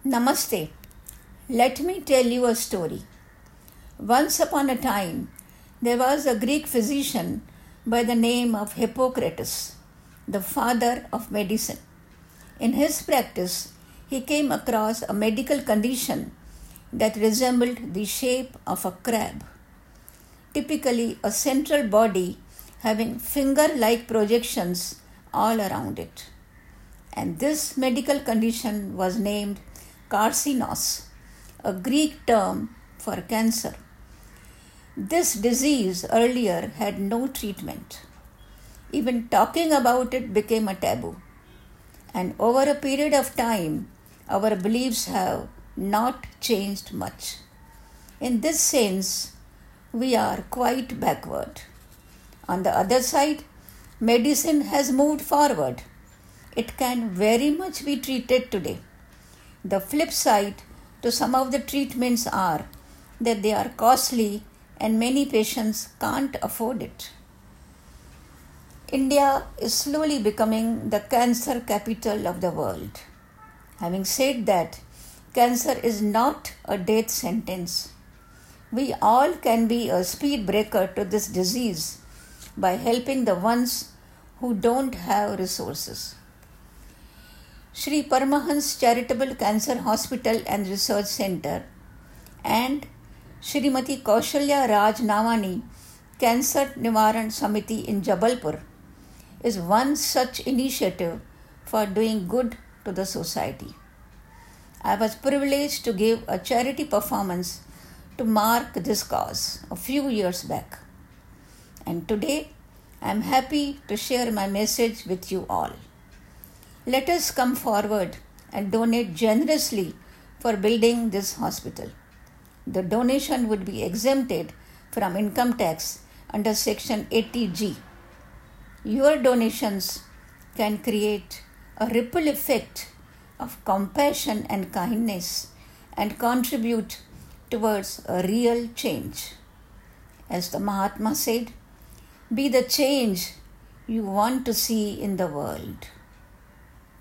Namaste. Let me tell you a story. Once upon a time, there was a Greek physician by the name of Hippocrates, the father of medicine. In his practice, he came across a medical condition that resembled the shape of a crab, typically a central body having finger-like projections all around it. And this medical condition was named carcinos, a Greek term for cancer. This disease earlier had no treatment. Even talking about it became a taboo. And over a period of time, our beliefs have not changed much. In this sense, we are quite backward. On the other side, medicine has moved forward. It can very much be treated today. The flip side to some of the treatments are that they are costly and many patients can't afford it. India is slowly becoming the cancer capital of the world. Having said that, cancer is not a death sentence. We all can be a speed breaker to this disease by helping the ones who don't have resources. Sri Paramahans Charitable Cancer Hospital and Research Center and Shrimati Kaushalya Raj Navani Cancer Nivaran Samiti in Jabalpur is one such initiative for doing good to the society. I was privileged to give a charity performance to mark this cause a few years back. And today I am happy to share my message with you all. Let us come forward and donate generously for building this hospital. The donation would be exempted from income tax under Section 80G. Your donations can create a ripple effect of compassion and kindness and contribute towards a real change. As the Mahatma said, be the change you want to see in the world.